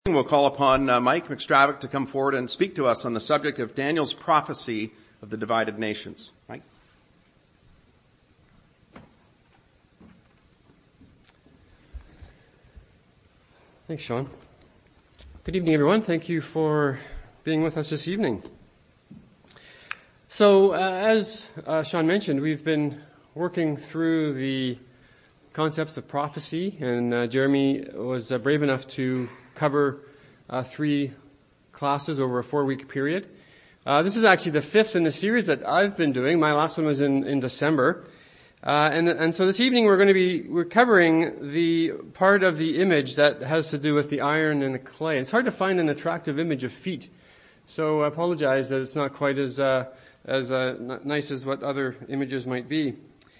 We'll call upon Mike McStravick to come forward and speak to us on the subject of Daniel's prophecy of the divided nations. Mike? Thanks, Sean. Good evening, everyone. Thank you for being with us this evening. So, as Sean mentioned, we've been working through the concepts of prophecy, and Jeremy was brave enough to cover 3 classes over a 4-week period. This is actually the 5th in the series that I've been doing. My last one was in December. And so this evening we're covering the part of the image that has to do with the iron and the clay. It's hard to find an attractive image of feet. So I apologize that it's not quite as nice as what other images might be.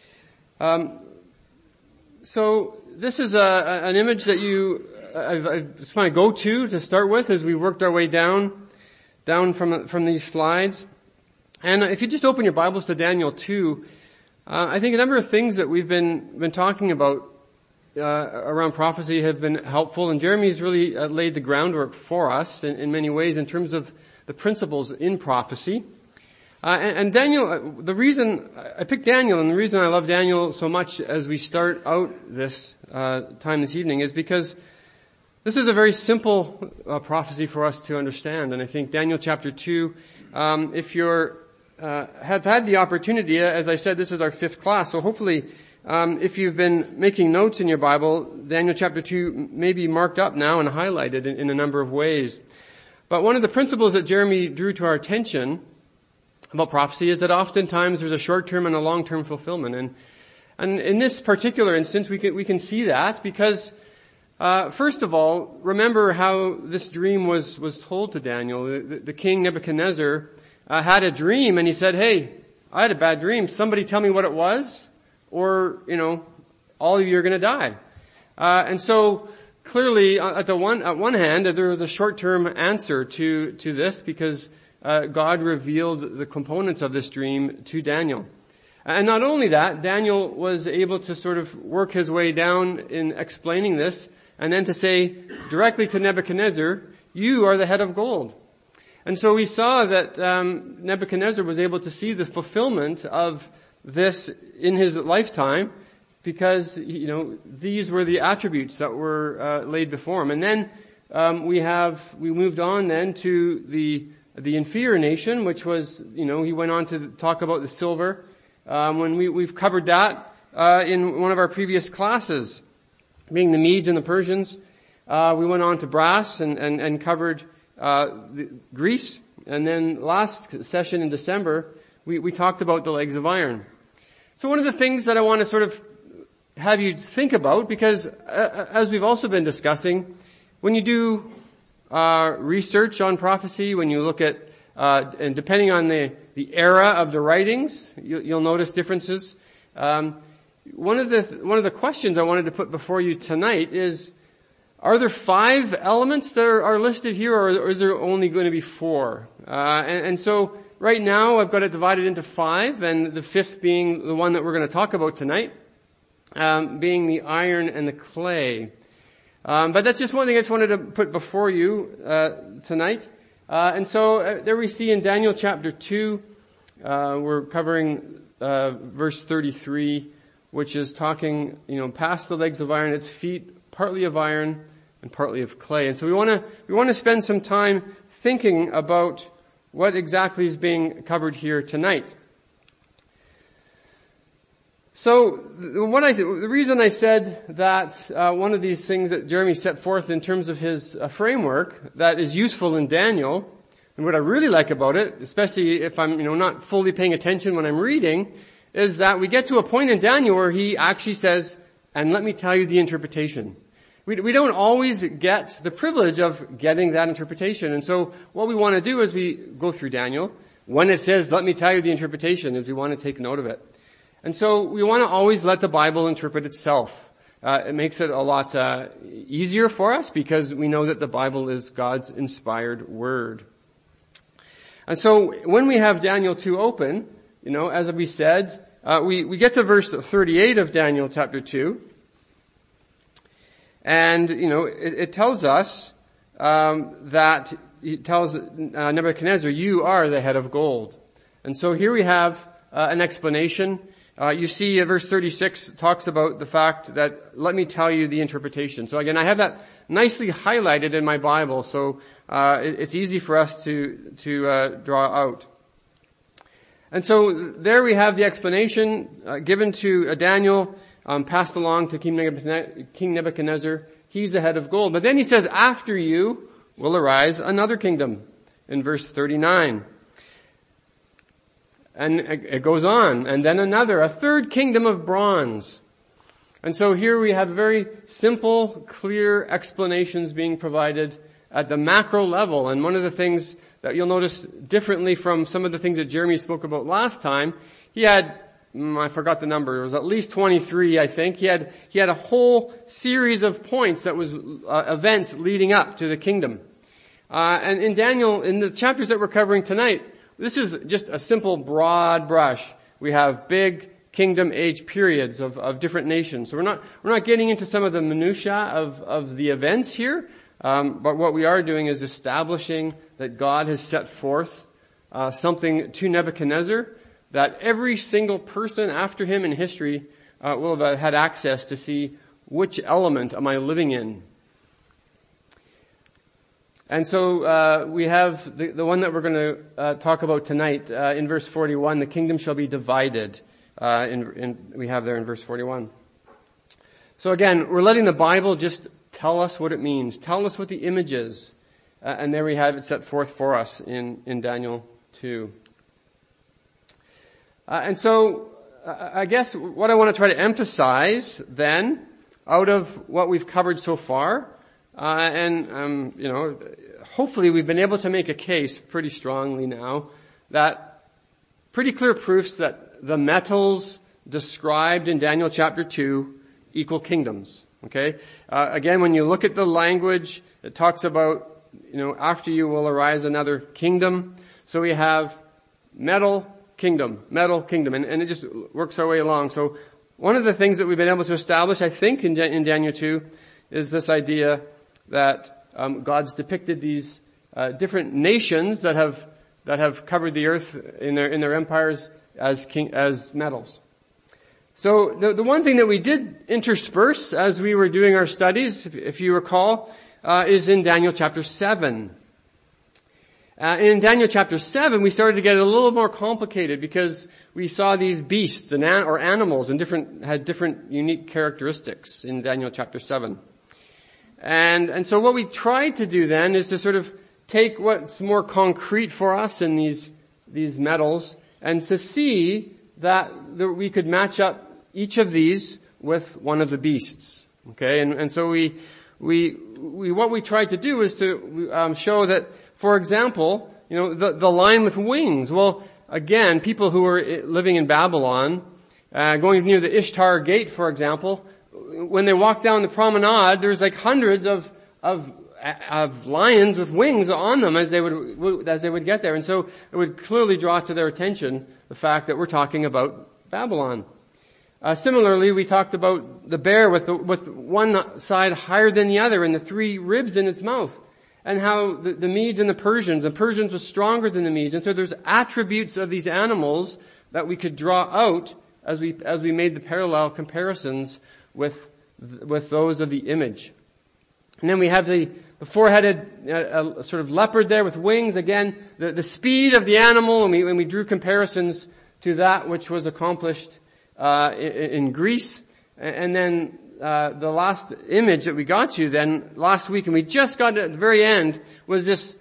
So this is an image that I just want to go to start with as we worked our way down from these slides. And if you just open your Bibles to Daniel 2, I think a number of things that we've been talking about around prophecy have been helpful, and Jeremy's really laid the groundwork for us in many ways in terms of the principles in prophecy. And Daniel, the reason I picked Daniel, and the reason I love Daniel so much as we start out this time this evening is because this is a very simple prophecy for us to understand. And I think Daniel chapter 2, if you're have had the opportunity, as I said, this is our 5th class, so hopefully if you've been making notes in your Bible, Daniel chapter 2 may be marked up now and highlighted in a number of ways. But one of the principles that Jeremy drew to our attention about prophecy is that oftentimes there's a short-term and a long-term fulfillment. And in this particular instance, we can see that because, first of all, remember how this dream was told to Daniel. The king Nebuchadnezzar had a dream, and he said, "Hey, I had a bad dream. Somebody tell me what it was, or, all of you are going to die." And so clearly, at one hand, there was a short-term answer to this because God revealed the components of this dream to Daniel. And not only that, Daniel was able to sort of work his way down in explaining this, and then to say directly to Nebuchadnezzar, "You are the head of gold." And so we saw that Nebuchadnezzar was able to see the fulfillment of this in his lifetime because, these were the attributes that were laid before him. And then we moved on then to the inferior nation, which was, he went on to talk about the silver. When we've covered that in one of our previous classes, being the Medes and the Persians. We went on to brass and covered Greece. And then last session in December, we talked about the legs of iron. So one of the things that I want to sort of have you think about, because as we've also been discussing, when you do research on prophecy, when you look at, and depending on the era of the writings, you'll notice differences. One of the questions I wanted to put before you tonight is, are there 5 elements that are listed here, or is there only going to be 4? And so right now I've got it divided into 5, and the 5th being the one that we're going to talk about tonight, being the iron and the clay. But that's just one thing I just wanted to put before you tonight. And so there we see in Daniel chapter 2, we're covering verse 33, which is talking, past the legs of iron, its feet partly of iron and partly of clay. And so we want to spend some time thinking about what exactly is being covered here tonight. So the reason I said that one of these things that Jeremy set forth in terms of his framework that is useful in Daniel, and what I really like about it, especially if I'm not fully paying attention when I'm reading, is that we get to a point in Daniel where he actually says, "And let me tell you the interpretation." We don't always get the privilege of getting that interpretation. And so what we want to do as we go through Daniel, when it says, "Let me tell you the interpretation," is we want to take note of it. And so we want to always let the Bible interpret itself. It makes it a lot easier for us because we know that the Bible is God's inspired word. And so when we have Daniel 2 open, as we said, we get to verse 38 of Daniel chapter 2. And, it tells us that he tells Nebuchadnezzar, you are the head of gold. And so here we have an explanation. You see verse 36 talks about the fact that, let me tell you the interpretation. So again, I have that nicely highlighted in my Bible, so it's easy for us to draw out. And so there we have the explanation given to Daniel, passed along to King Nebuchadnezzar. He's the head of gold. But then he says, after you will arise another kingdom in verse 39. And it goes on. And then another, a third kingdom of bronze. And so here we have very simple, clear explanations being provided at the macro level. And one of the things that you'll notice differently from some of the things that Jeremy spoke about last time, he had, I forgot the number, it was at least 23, I think. He had a whole series of points that was events leading up to the kingdom. And in Daniel, in the chapters that we're covering tonight, this is just a simple broad brush. We have big kingdom age periods of different nations. So we're not getting into some of the minutiae of the events here. But what we are doing is establishing that God has set forth something to Nebuchadnezzar that every single person after him in history will have had access to see which element am I living in. And so we have the one that we're going to talk about tonight in verse 41. The kingdom shall be divided. We have there in verse 41. So again, we're letting the Bible just tell us what it means. Tell us what the image is. And there we have it set forth for us in Daniel 2. And so I guess what I want to try to emphasize then, out of what we've covered so far, hopefully we've been able to make a case pretty strongly now that pretty clear proofs that the metals described in Daniel chapter 2 equal kingdoms. Okay? Again, when you look at the language, it talks about, after you will arise another kingdom. So we have metal kingdom, and it just works our way along. So one of the things that we've been able to establish, I think, in Daniel 2 is this idea that God's depicted these different nations that have covered the earth in their empires as metals. So the one thing that we did intersperse as we were doing our studies, if you recall, is in Daniel chapter 7. In Daniel chapter 7, we started to get a little more complicated because we saw these beasts or animals and had different unique characteristics in Daniel chapter 7. And so what we tried to do then is to sort of take what's more concrete for us in these metals and to see that we could match up each of these with one of the beasts. Okay, and so what we tried to do is to show that, for example, the lion with wings. Well, again, people who were living in Babylon, going near the Ishtar Gate, for example, when they walk down the promenade, there's like hundreds of lions with wings on them as they would get there, and so it would clearly draw to their attention the fact that we're talking about Babylon. Similarly, we talked about the bear with one side higher than the other and the 3 ribs in its mouth, and how the Medes and the Persians was stronger than the Medes. And so there's attributes of these animals that we could draw out as we made the parallel comparisons with those of the image. And then we have the four-headed sort of leopard there with wings. Again, the speed of the animal, and we drew comparisons to that which was accomplished in Greece. And then the last image that we got to then last week, and we just got at the very end, was this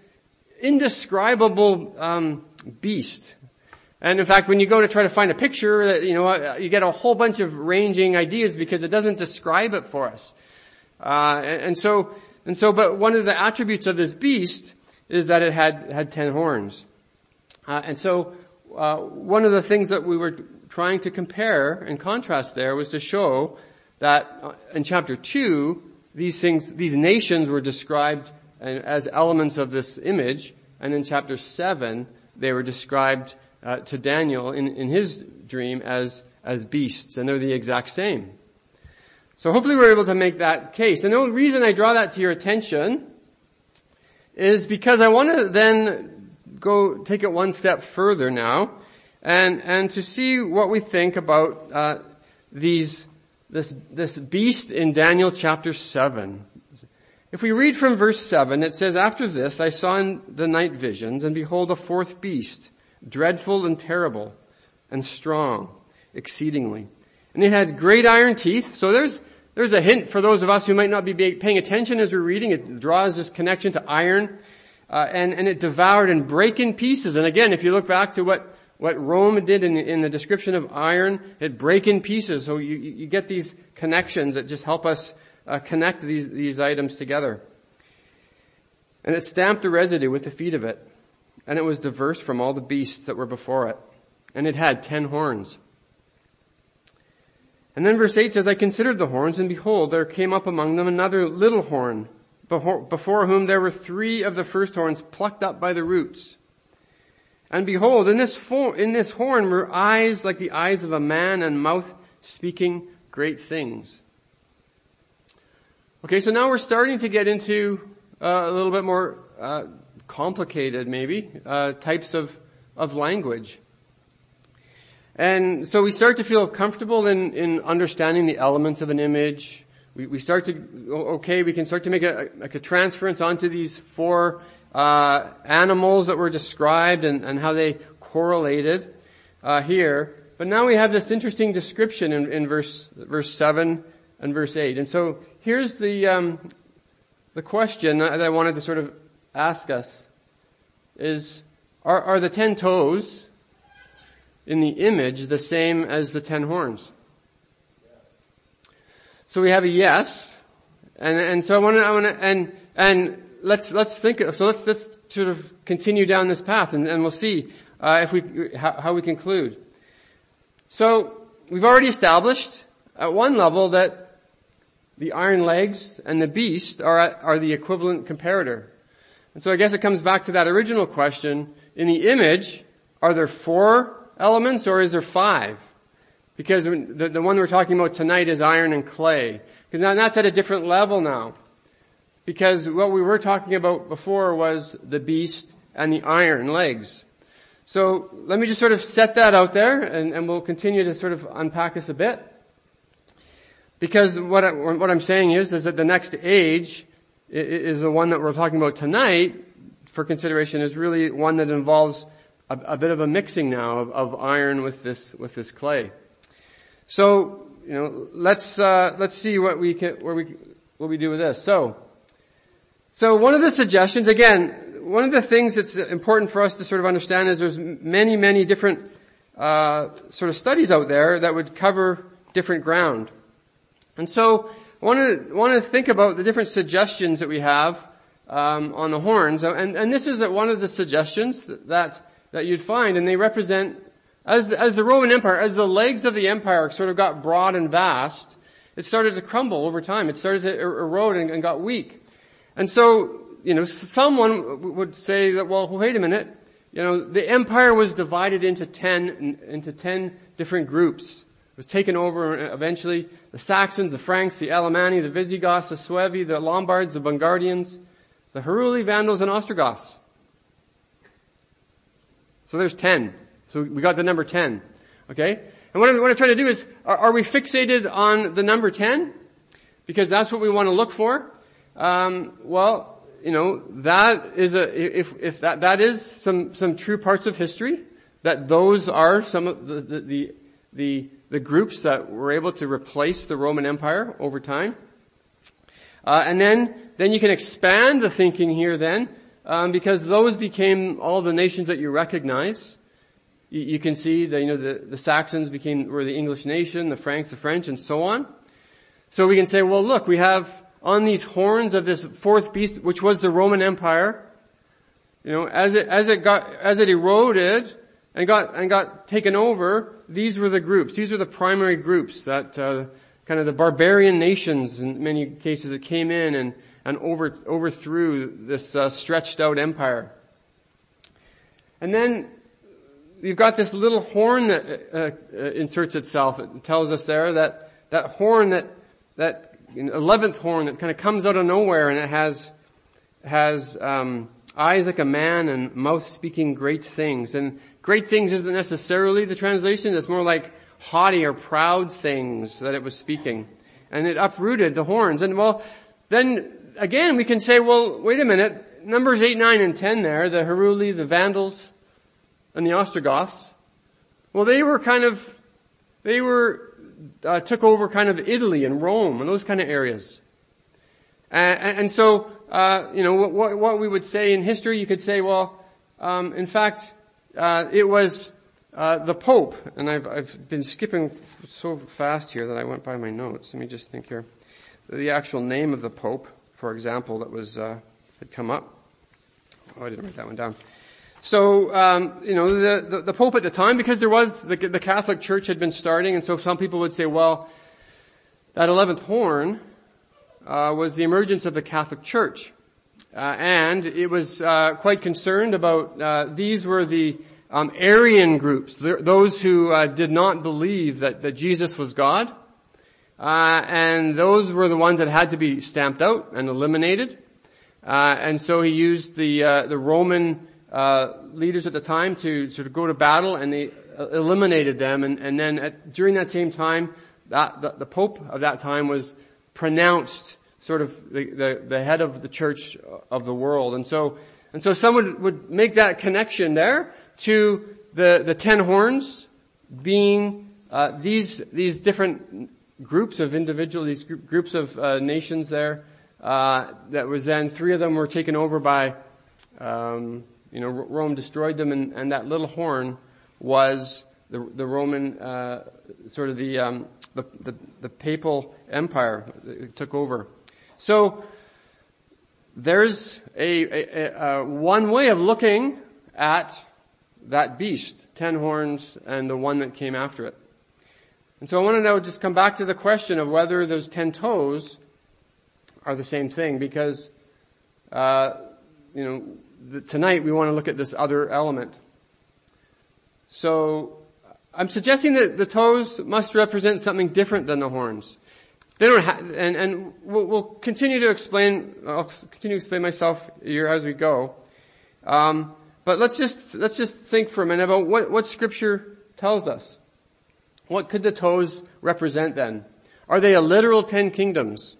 indescribable beast. And in fact, when you go to try to find a picture, you get a whole bunch of ranging ideas because it doesn't describe it for us. But one of the attributes of this beast is that it had 10 horns. One of the things that we were trying to compare and contrast there was to show that in chapter 2, these nations were described as elements of this image, and in chapter 7, they were described to Daniel in his dream as beasts, and they're the exact same. So hopefully we're able to make that case. And the only reason I draw that to your attention is because I want to then go take it one step further now and to see what we think about this beast in Daniel chapter 7. If we read from verse 7, it says, "After this I saw in the night visions, and behold, a fourth beast, dreadful and terrible, and strong, exceedingly. And it had great iron teeth." So there's a hint for those of us who might not be paying attention as we're reading. It draws this connection to iron, and it devoured and brake in pieces. And again, if you look back to what Rome did in the description of iron, it break in pieces. So you get these connections that just help us connect these items together. And it stamped the residue with the feet of it, and it was diverse from all the beasts that were before it. And it had 10 horns. And then verse 8 says, "I considered the horns, and behold, there came up among them another little horn, before whom there were 3 of the first horns plucked up by the roots. And behold, in this horn were eyes like the eyes of a man, and mouth speaking great things." Okay, so now we're starting to get into a little bit more complicated, maybe, types of language. And so we start to feel comfortable in understanding the elements of an image. We start to, we can start to make a transference onto these 4 animals that were described and how they correlated here. But now we have this interesting description in verse 7 and verse 8. And so here's the question that I wanted to sort of ask us is, are the 10 toes in the image the same as the 10 horns? So we have a yes, and so I want to, and let's think. So let's sort of continue down this path, and we'll see how we conclude. So we've already established at one level that the iron legs and the beast are the equivalent comparator. And so I guess it comes back to that original question. In the image, are there 4 elements or is there 5? Because the one we're talking about tonight is iron and clay. Because now that's at a different level now. Because what we were talking about before was the beast and the iron legs. So let me just sort of set that out there, and we'll continue to sort of unpack this a bit. Because what I'm saying is that the next age is the one that we're talking about tonight for consideration, is really one that involves a bit of a mixing now of iron with this clay. So, let's see what we do with this. So one of the suggestions, again, one of the things that's important for us to sort of understand is there's many different sort of studies out there that would cover different ground. And so I want to think about the different suggestions that we have on the horns, and this is one of the suggestions that you'd find, and they represent as the Roman Empire, as the legs of the empire sort of got broad and vast, it started to crumble over time. It started to erode and got weak. And so, someone would say that, well, wait a minute, the empire was divided into 10 different groups. It was taken over eventually. The Saxons, the Franks, the Alemanni, the Visigoths, the Suevi, the Lombards, the Bungardians, the Heruli, Vandals, and Ostrogoths. So there's 10. So we got the number 10. Okay? And what I'm trying to do is, are we fixated on the number 10? Because that's what we want to look for. That is if that is some true parts of history, that those are some of the groups that were able to replace the Roman Empire over time. And then you can expand the thinking here then, because those became all the nations that you recognize. You can see that, the Saxons were the English nation, the Franks, the French, and so on. So we can say, well, look, we have on these horns of this 4th beast, which was the Roman Empire, as it eroded and got taken over, these were the groups. These were the primary groups that, kind of the barbarian nations in many cases that came in and overthrew this, stretched out empire. And then you've got this little horn that inserts itself. It tells us there that horn that 11th horn that kind of comes out of nowhere, and it has has eyes like a man and mouth speaking great things. And great things isn't necessarily the translation. It's more like haughty or proud things that it was speaking. And it uprooted the horns. And well, then again we can say, well, wait a minute. Numbers 8, 9, and 10 there, the Heruli, the Vandals, and the Ostrogoths. Well, they took over kind of Italy and Rome and those kind of areas. And so, what we would say in history, you could say, well, in fact, it was, the Pope, and I've been skipping so fast here that I went by my notes. Let me just think here. The actual name of the Pope, for example, that was, had come up. Oh, I didn't write that one down. So, the Pope at the time, because there was, the Catholic Church had been starting, and so some people would say, well, that 11th horn, was the emergence of the Catholic Church. And it was, quite concerned about, these were the, Arian groups, those who, did not believe that Jesus was God. And those were the ones that had to be stamped out and eliminated. And so he used the Roman, leaders at the time to sort of go to battle, and they eliminated them. And then during that same time, the Pope of that time was pronounced sort of the head of the church of the world. And so some would make that connection there to the 10 horns being, these different groups of individuals, these groups of, nations there, that was then 3 of them were taken over by, Rome destroyed them, and that little horn was the Roman, sort of the papal empire that took over. So there's a one way of looking at that beast, 10 horns, and the one that came after it. And so I want to now just come back to the question of whether those 10 toes are the same thing, because tonight we want to look at this other element. So I'm suggesting that the toes must represent something different than the horns. They don't and we'll continue to explain. I'll continue to explain myself here as we go. But let's just think for a minute about what Scripture tells us. What could the toes represent then? Are they a literal 10 kingdoms?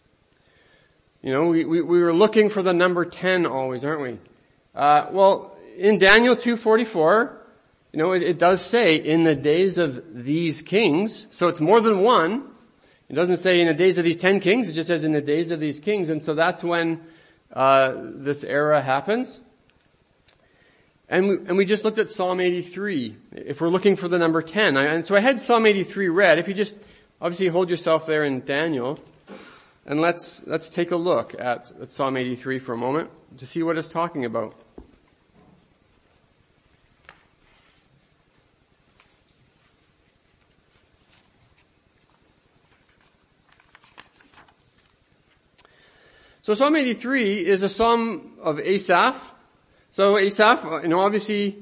We were looking for the number 10 always, aren't we? Well, in Daniel 2:44, it does say in the days of these kings, so it's more than one. It doesn't say in the days of these 10 kings, it just says in the days of these kings, and so that's when, this era happens. And we just looked at Psalm 83, if we're looking for the number 10. And so I had Psalm 83 read. If you just obviously hold yourself there in Daniel, and let's take a look at Psalm 83 for a moment to see what it's talking about. So Psalm 83 is a psalm of Asaph. So Asaph, obviously,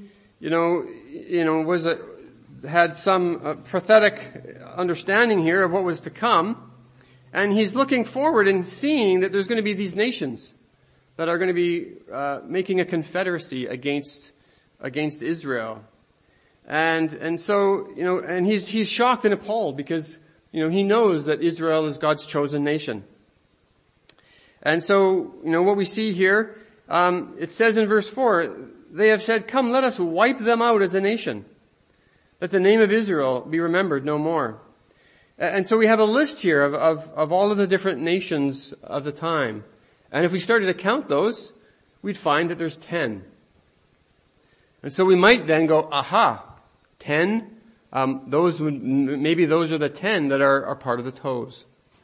had some prophetic understanding here of what was to come. And he's looking forward and seeing that there's going to be these nations that are going to be, making a confederacy against Israel. And so, and he's shocked and appalled because, he knows that Israel is God's chosen nation. And so, what we see here, it says in verse 4, they have said, "Come, let us wipe them out as a nation, that the name of Israel be remembered no more." And so we have a list here of all of the different nations of the time. And if we started to count those, we'd find that there's 10. And so we might then go, aha, 10, maybe those are the 10 that are part of the toes.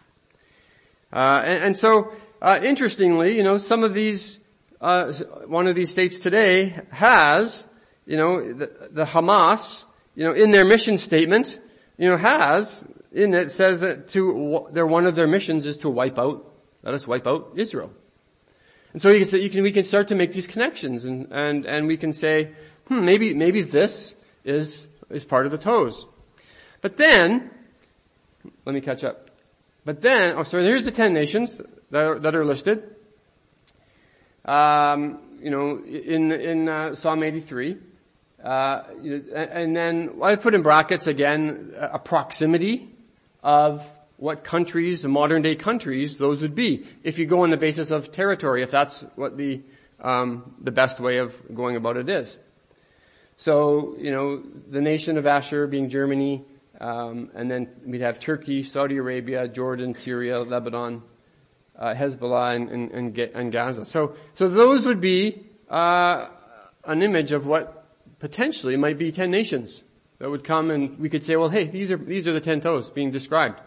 And so, interestingly, some of these, one of these states today has, the Hamas, in their mission statement, has, in it says that one of their missions is to let us wipe out Israel. And so we can start to make these connections and we can say, maybe this is part of the toes. But then, let me catch up. But then, here's the 10 nations that are listed. in Psalm 83. And then I put in brackets again a proximity of what countries, modern day countries, those would be. If you go on the basis of territory, if that's what the best way of going about it is. So, the nation of Asher being Germany, and then we'd have Turkey, Saudi Arabia, Jordan, Syria, Lebanon, Hezbollah, and Gaza. So those would be an image of what potentially might be 10 nations that would come, and we could say, well, hey, these are the 10 toes being described.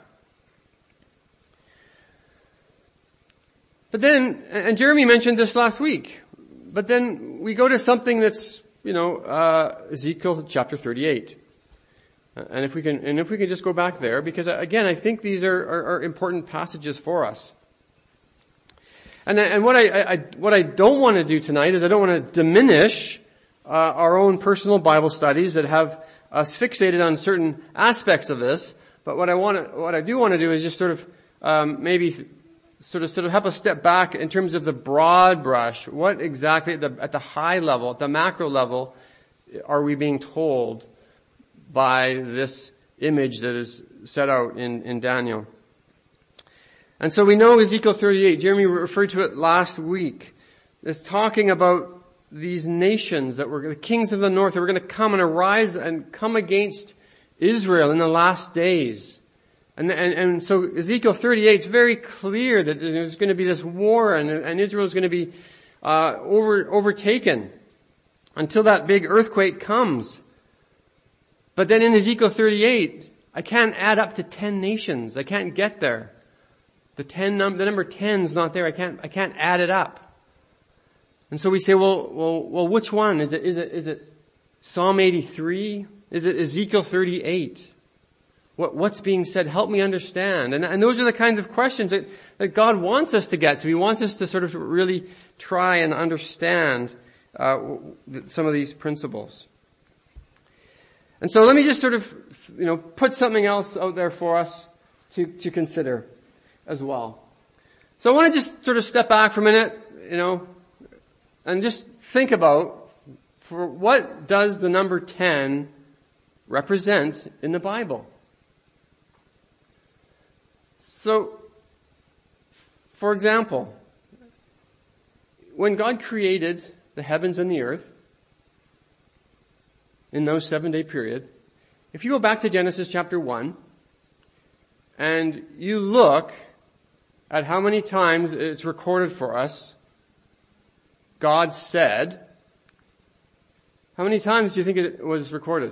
But then, and Jeremy mentioned this last week, but then we go to something that's, Ezekiel chapter 38. And if we can just go back there, because again, I think these are important passages for us. And what I don't want to do tonight is I don't want to diminish our own personal Bible studies that have us fixated on certain aspects of this. But what I do want to do is just sort of maybe sort of help us step back in terms of the broad brush. What exactly at the high level, at the macro level, are we being told by this image that is set out in Daniel? And so we know Ezekiel 38, Jeremy referred to it last week, is talking about these nations that were the kings of the north that were going to come and arise and come against Israel in the last days. And so Ezekiel 38 is very clear that there's going to be this war and Israel is going to be overtaken until that big earthquake comes. But then in Ezekiel 38, I can't add up to 10 nations. I can't get there. The number 10 is not there. I can't add it up. And so we say, well, which one? Is it Psalm 83? Is it Ezekiel 38? What's being said? Help me understand. And those are the kinds of questions that God wants us to get to. He wants us to sort of really try and understand, some of these principles. And so let me just sort of, put something else out there for us to consider as well. So I want to just sort of step back for a minute, and just think about, for what does the number 10 represent in the Bible? So, for example, when God created the heavens and the earth, in those 7-day period, if you go back to Genesis chapter 1, and you look at how many times it's recorded for us, God said, how many times do you think it was recorded?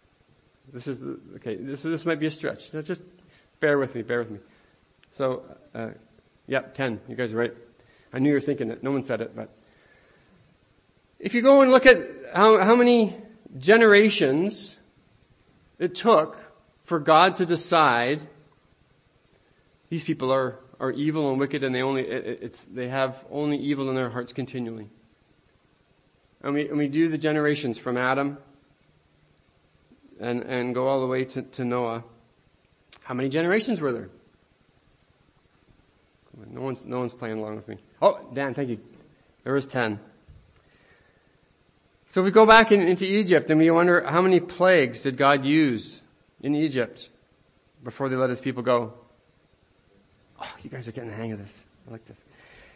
This might be a stretch. Just bear with me. So, 10. You guys are right. I knew you were thinking it. No one said it, but if you go and look at how many generations it took for God to decide these people are evil and wicked, and they have only evil in their hearts continually. And we do the generations from Adam and go all the way to Noah. How many generations were there? No one's playing along with me. Oh, Dan, thank you. There was 10. So if we go back into Egypt and we wonder how many plagues did God use in Egypt before they let his people go? Oh, you guys are getting the hang of this. I like this.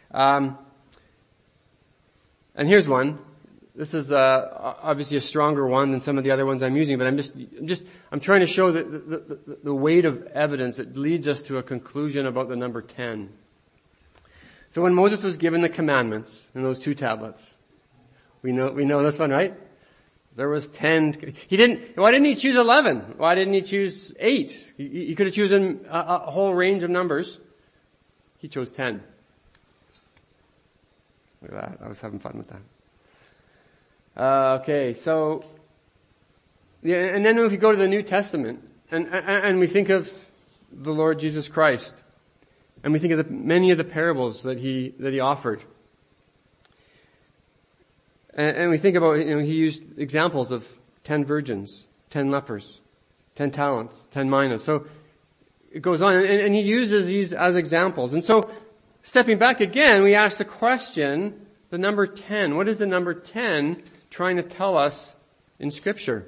And here's one. This is obviously a stronger one than some of the other ones I'm using, but I'm trying to show the weight of evidence that leads us to a conclusion about the number 10. So when Moses was given the commandments in those 2 tablets, we know this one, right? There was 10. Why didn't he choose 11? Why didn't he choose 8? He could have chosen a whole range of numbers. He chose 10. Look at that. I was having fun with that. Okay, so, yeah, and then if you go to the New Testament, and we think of the Lord Jesus Christ, and we think of many of the parables that he offered, and we think about, he used examples of 10 virgins, 10 lepers, 10 talents, 10 minas. So it goes on, and he uses these as examples. And so, stepping back again, we ask the question, the number 10? What is the number 10 trying to tell us in Scripture?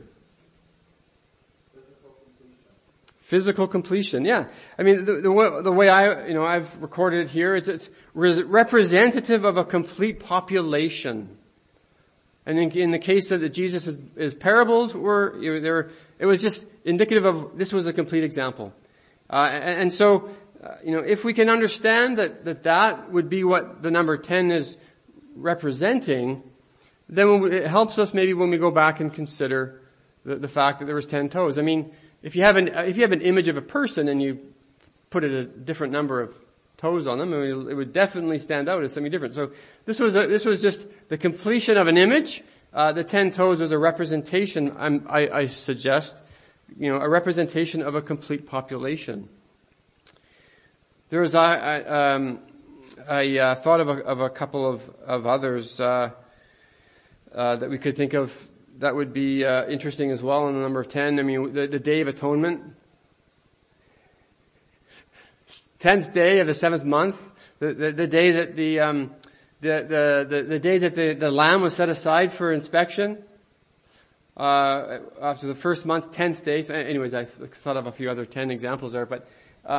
Physical completion, yeah. I mean, the way I've recorded it here, it's representative of a complete population. And in the case of Jesus' parables it was just indicative of, this was a complete example. So, if we can understand that would be what the number 10 is representing, then it helps us maybe when we go back and consider the fact that there was 10 toes. I mean, if you have an image of a person and you put a different number of toes on them, it would definitely stand out as something different. So this was just the completion of an image. The 10 toes was a representation, I suggest, a representation of a complete population. There was, I thought of a couple of others, that we could think of that would be, interesting as well in the number 10. I mean, the Day of Atonement. 10th day of the 7th month. The day that the day that the lamb was set aside for inspection. After the first month, 10th day. So anyways, I thought of a few other 10 examples there, but,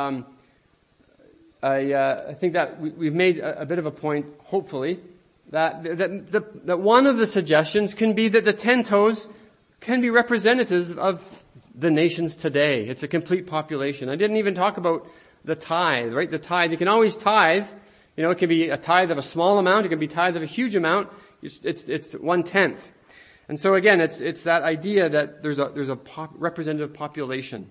I think that we've made a bit of a point, hopefully, that one of the suggestions can be that the 10 toes can be representatives of the nations today. It's a complete population. I didn't even talk about the tithe, right? The tithe, you can always tithe. It can be a tithe of a small amount, it can be a tithe of a huge amount. It's 1/10. And so again, it's that idea that there's a representative population.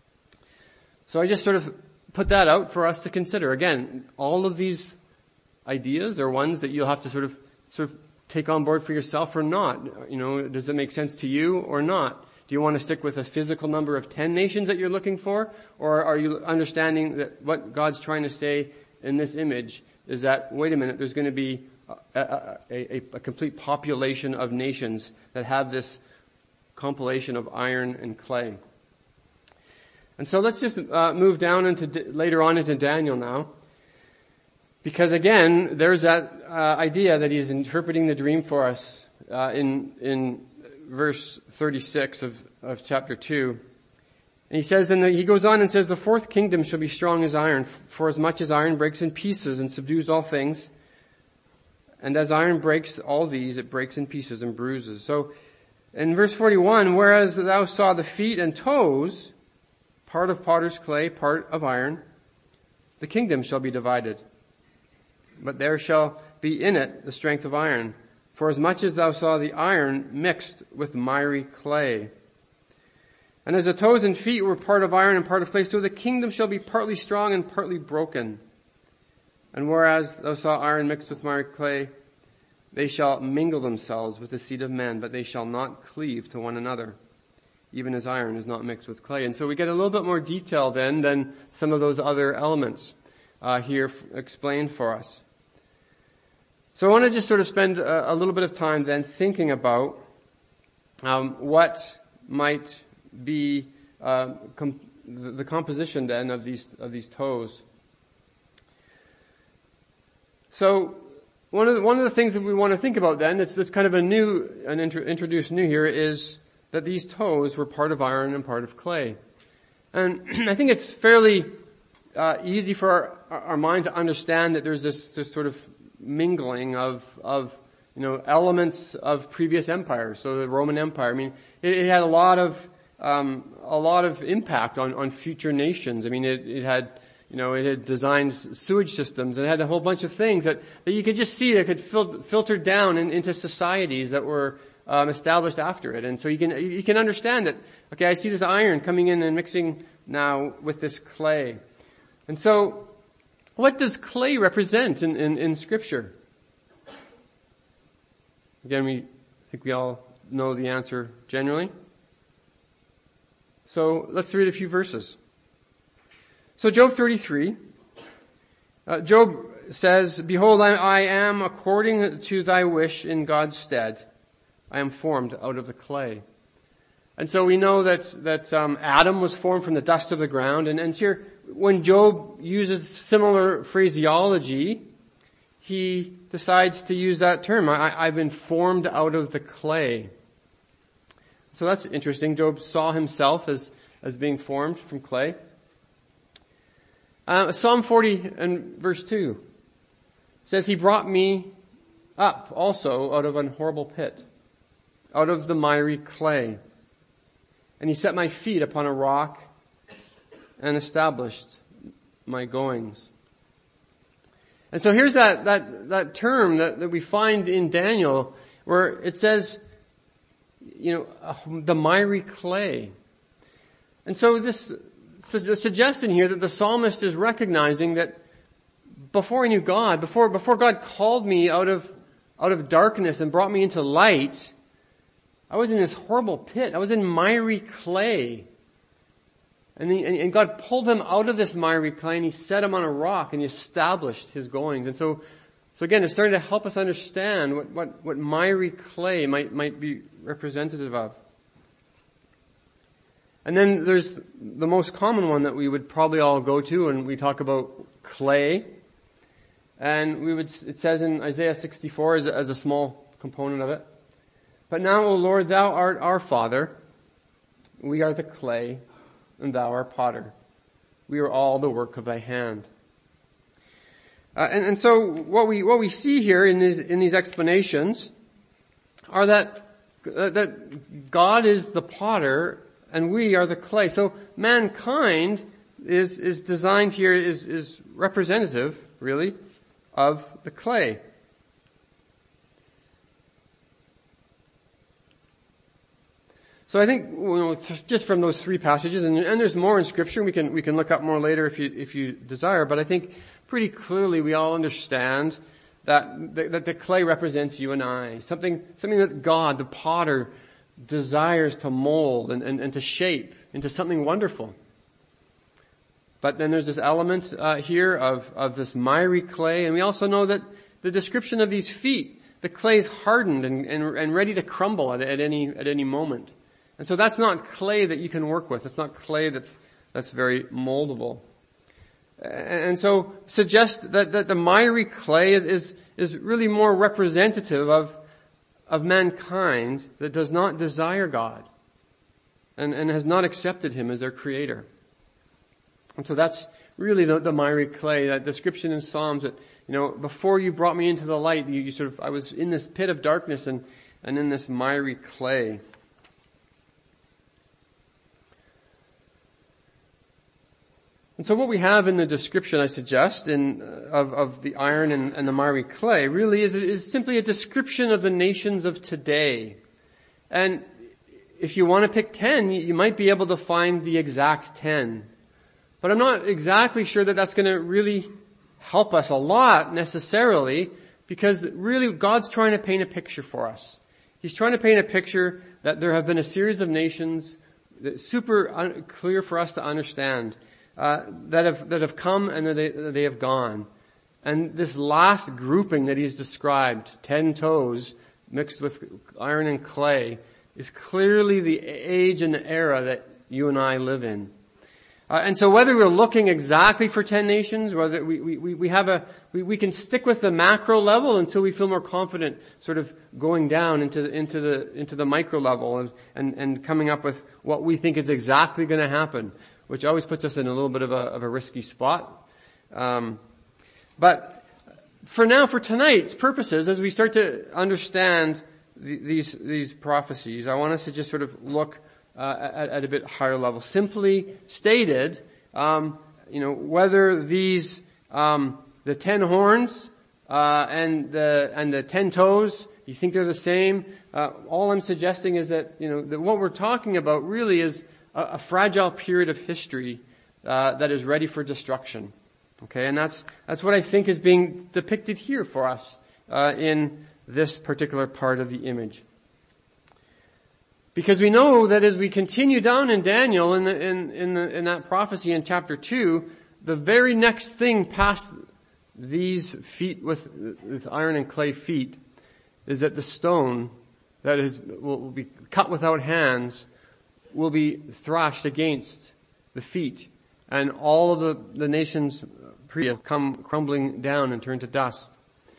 So I just sort of put that out for us to consider. Again, all of these ideas are ones that you'll have to sort of take on board for yourself or not. Does it make sense to you or not? Do you want to stick with a physical number of 10 nations that you're looking for? Or are you understanding that what God's trying to say in this image is that, wait a minute, there's going to be a complete population of nations that have this compilation of iron and clay. And so let's just move down later on into Daniel now. Because again, there's that idea that he's interpreting the dream for us in verse 36 of chapter 2. And he says, he goes on and says, the fourth kingdom shall be strong as iron, for as much as iron breaks in pieces and subdues all things. And as iron breaks all these, it breaks in pieces and bruises. So in verse 41, whereas thou saw the feet and toes, part of potter's clay, part of iron, the kingdom shall be divided. But there shall be in it the strength of iron. For as much as thou saw the iron mixed with miry clay. And as the toes and feet were part of iron and part of clay, so the kingdom shall be partly strong and partly broken. And whereas thou saw iron mixed with miry clay, they shall mingle themselves with the seed of men, but they shall not cleave to one another, even as iron is not mixed with clay. And so we get a little bit more detail then than some of those other elements here explained for us. So I want to just sort of spend a little bit of time then thinking about what might be the composition then of these toes. So one of the things that we want to think about then that's kind of introduced new here is that these toes were part of iron and part of clay. And I think it's fairly easy for our mind to understand that there's this sort of mingling of elements of previous empires. So the Roman Empire, I mean, it had a lot of impact on future nations. I mean, it had designed sewage systems. It had a whole bunch of things that you could just see that could filter down into societies that were established after it. And so you can understand that, okay, I see this iron coming in and mixing now with this clay. And so, what does clay represent in Scripture? Again, I think we all know the answer generally. So let's read a few verses. So Job 33, Job says, "Behold, I am according to thy wish in God's stead. I am formed out of the clay." And so we know that Adam was formed from the dust of the ground, and here when Job uses similar phraseology, he decides to use that term. I've been formed out of the clay. So that's interesting. Job saw himself as being formed from clay. Psalm 40 and verse 2 says, he brought me up also out of an horrible pit, out of the miry clay. And he set my feet upon a rock and established my goings. And so here's that term that we find in Daniel where it says, the miry clay. And so this suggestion here that the psalmist is recognizing that before I knew God, before God called me out of darkness and brought me into light, I was in this horrible pit. I was in miry clay. And God pulled him out of this miry clay and he set him on a rock and he established his goings. And so again, it's starting to help us understand what miry clay might be representative of. And then there's the most common one that we would probably all go to when we talk about clay. And it says in Isaiah 64 as a small component of it, but now, O Lord, thou art our Father. We are the clay and thou art potter. We are all the work of thy hand. And so what we see here in these explanations are that God is the potter and we are the clay. So mankind is designed here is representative, really, of the clay. So I think, just from those three passages, and there's more in Scripture, we can look up more later if you desire, but I think pretty clearly we all understand that the clay represents you and I. Something that God, the potter, desires to mold and to shape into something wonderful. But then there's this element here of this miry clay, and we also know that the description of these feet, the clay's hardened and ready to crumble at any moment. And so that's not clay that you can work with. It's not clay that's very moldable. And so suggest that the miry clay is really more representative of mankind that does not desire God and has not accepted him as their creator. And so that's really the miry clay, that description in Psalms that, before you brought me into the light, I was in this pit of darkness and in this miry clay. And so what we have in the description, I suggest, of the iron and the miry clay really is simply a description of the nations of today. And if you want to pick 10, you might be able to find the exact 10. But I'm not exactly sure that that's going to really help us a lot necessarily, because really God's trying to paint a picture for us. He's trying to paint a picture that there have been a series of nations that's super clear for us to understand. That have come and that they have gone. And this last grouping that he's described, 10 toes mixed with iron and clay, is clearly the age and the era that you and I live in. And so whether we're looking exactly for 10 nations, whether we can stick with the macro level until we feel more confident sort of going down into the micro level and coming up with what we think is exactly going to happen, which always puts us in a little bit of a risky spot. But for now, for tonight's purposes, as we start to understand these prophecies, I want us to just sort of look at a bit higher level. Simply stated, whether these the 10 horns and the 10 toes, you think they're the same. All I'm suggesting is that that what we're talking about really is a fragile period of history that is ready for destruction. Okay, and that's what I think is being depicted here for us in this particular part of the image. Because we know that as we continue down in Daniel in that prophecy in chapter 2, the very next thing past these feet with its iron and clay feet is that the stone that will be cut without hands will be thrashed against the feet, and all of the nations come crumbling down and turn to dust.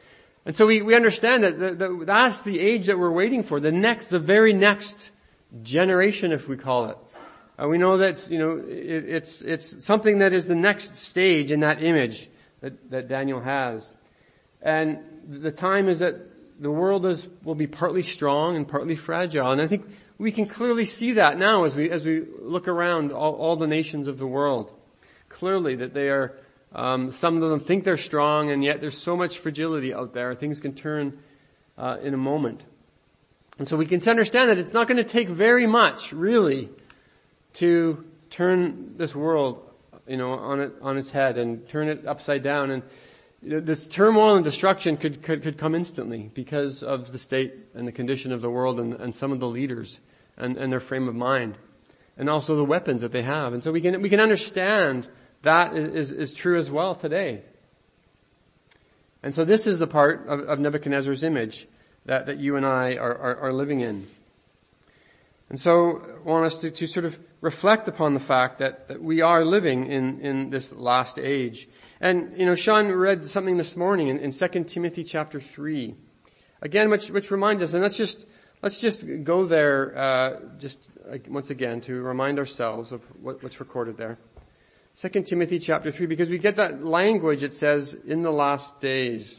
And so we understand that that's the age that we're waiting for, the very next generation, if we call it. We know that, it's something that is the next stage in that image that Daniel has. And the time is that the world will be partly strong and partly fragile. And I think we can clearly see that now as we look around all the nations of the world. Clearly that they are, some of them think they're strong, and yet there's so much fragility out there. Things can turn in a moment. And so we can understand that it's not going to take very much, really, to turn this world, on its head and turn it upside down. And this turmoil and destruction could come instantly because of the state and the condition of the world and some of the leaders and their frame of mind, and also the weapons that they have. And so we can understand that is true as well today. And so this is the part of Nebuchadnezzar's image that you and I are living in. And so I want us to sort of reflect upon the fact that we are living in this last age. And, Sean read something this morning in 2 Timothy chapter 3. Again, which reminds us, and let's just go there, once again to remind ourselves of what's recorded there. 2 Timothy chapter 3, because we get that language, it says, in the last days.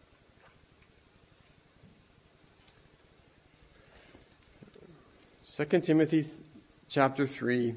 Second Timothy chapter 3,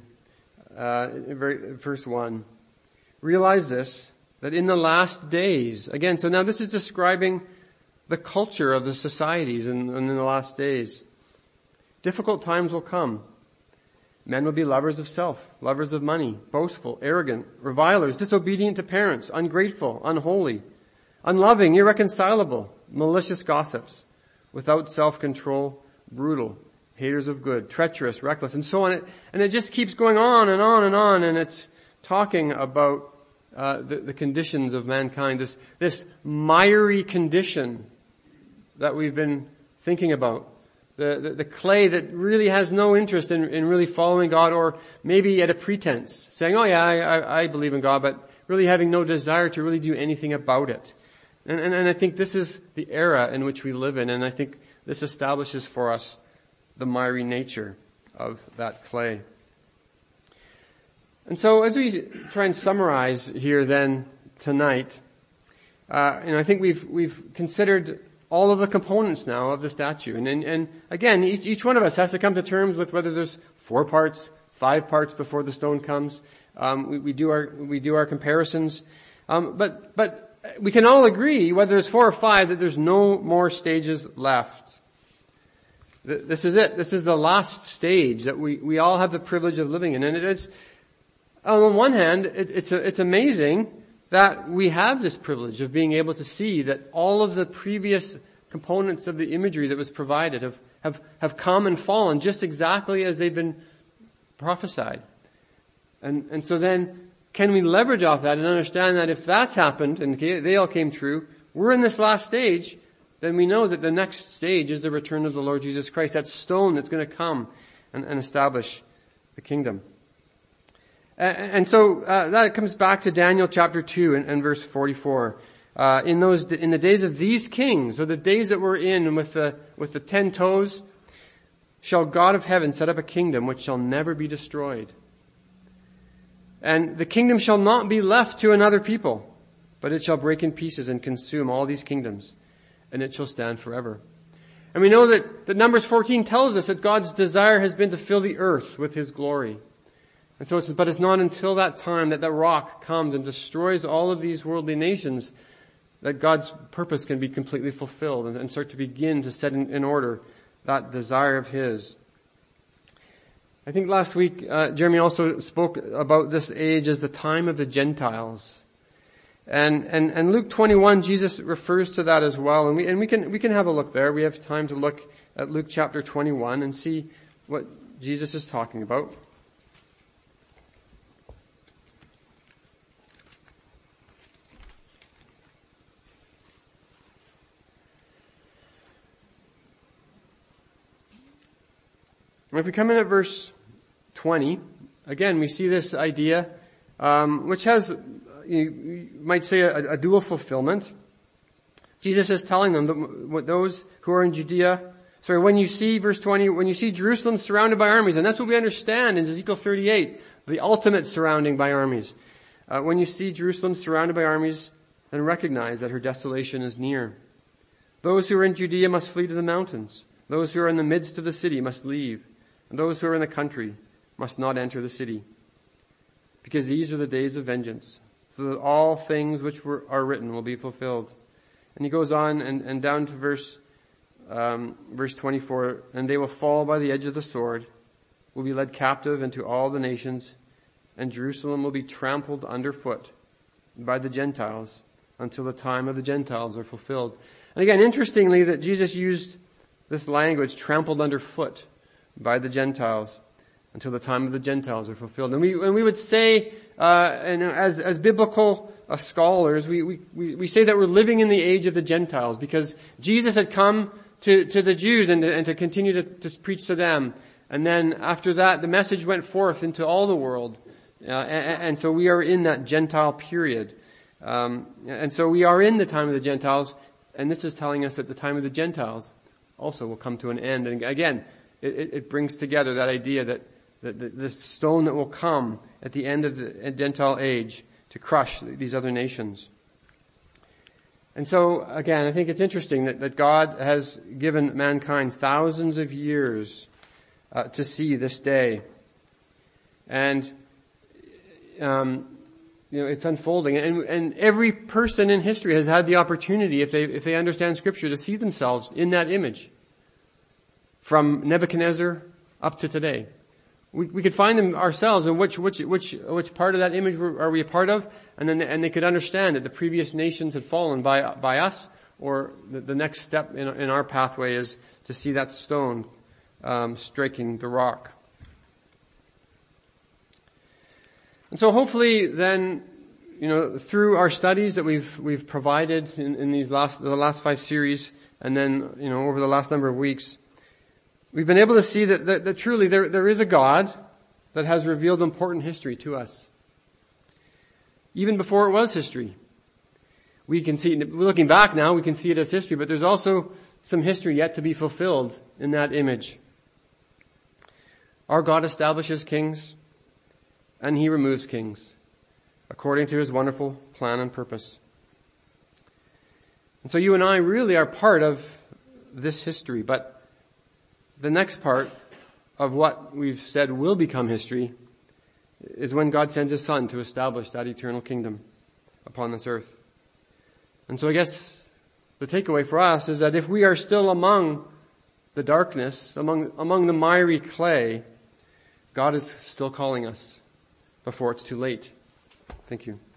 verse 1. Realize this, that in the last days, again, so now this is describing the culture of the societies in the last days. Difficult times will come. Men will be lovers of self, lovers of money, boastful, arrogant, revilers, disobedient to parents, ungrateful, unholy, unloving, irreconcilable, malicious gossips, without self-control, brutal, haters of good, treacherous, reckless, and so on. And it just keeps going on and on and on, and it's talking about the conditions of mankind, this miry condition that we've been thinking about. The clay that really has no interest in really following God, or maybe at a pretense, saying, oh yeah, I believe in God, but really having no desire to really do anything about it. And I think this is the era in which we live in, and I think this establishes for us the miry nature of that clay. And so as we try and summarize here then tonight, I think we've considered all of the components now of the statue. And again, each one of us has to come to terms with whether there's 4 parts, 5 parts before the stone comes. We do our comparisons. But we can all agree, whether it's 4 or 5, that there's no more stages left. This is it. This is the last stage that we all have the privilege of living in. And it's, on one hand, it's amazing that we have this privilege of being able to see that all of the previous components of the imagery that was provided have come and fallen just exactly as they've been prophesied. And so then, can we leverage off that and understand that if that's happened, and they all came true, we're in this last stage, then we know that the next stage is the return of the Lord Jesus Christ, that stone that's going to come and establish the kingdom. And so that comes back to Daniel chapter 2 and verse 44. In the days of these kings, or the days that we're in with the 10 toes, shall God of heaven set up a kingdom which shall never be destroyed. And the kingdom shall not be left to another people, but it shall break in pieces and consume all these kingdoms, and it shall stand forever. And we know that Numbers 14 tells us that God's desire has been to fill the earth with His glory. And so but it's not until that time that rock comes and destroys all of these worldly nations that God's purpose can be completely fulfilled and start to begin to set in order that desire of His. I think last week, Jeremy also spoke about this age as the time of the Gentiles. And Luke 21, Jesus refers to that as well. And we can have a look there. We have time to look at Luke chapter 21 and see what Jesus is talking about. If we come in at verse 20, again, we see this idea, which has, you might say, a dual fulfillment. Jesus is telling them that those who are in Judea, when you see, verse 20, when you see Jerusalem surrounded by armies, and that's what we understand in Ezekiel 38, the ultimate surrounding by armies. When you see Jerusalem surrounded by armies, then recognize that her desolation is near. Those who are in Judea must flee to the mountains. Those who are in the midst of the city must leave. And those who are in the country must not enter the city. Because these are the days of vengeance, so that all things which are written will be fulfilled. And he goes on and down to verse 24, and they will fall by the edge of the sword, will be led captive into all the nations, and Jerusalem will be trampled underfoot by the Gentiles until the time of the Gentiles are fulfilled. And again, interestingly, that Jesus used this language, trampled underfoot by the Gentiles until the time of the Gentiles are fulfilled. And we would say, and as biblical scholars, we say that we're living in the age of the Gentiles because Jesus had come to the Jews and to continue to preach to them. And then after that, the message went forth into all the world. And so we are in that Gentile period. And so we are in the time of the Gentiles, and this is telling us that the time of the Gentiles also will come to an end. And again, it brings together that idea that the stone that will come at the end of the Gentile age to crush these other nations. And so, again, I think it's interesting that God has given mankind thousands of years to see this day. And it's unfolding, and every person in history has had the opportunity, if they understand Scripture, to see themselves in that image, from Nebuchadnezzar up to today. We could find them ourselves, and which part of that image are we a part of, and they could understand that the previous nations had fallen by us, or the next step in our pathway is to see that stone striking the rock. And so hopefully then, through our studies that we've provided in the last 5 series, and then, over the last number of weeks, we've been able to see that truly there is a God that has revealed important history to us. Even before it was history. We can see, looking back now, we can see it as history, but there's also some history yet to be fulfilled in that image. Our God establishes kings, and he removes kings, according to his wonderful plan and purpose. And so you and I really are part of this history, but the next part of what we've said will become history is when God sends his Son to establish that eternal kingdom upon this earth. And so I guess the takeaway for us is that if we are still among the darkness, among the miry clay, God is still calling us before it's too late. Thank you.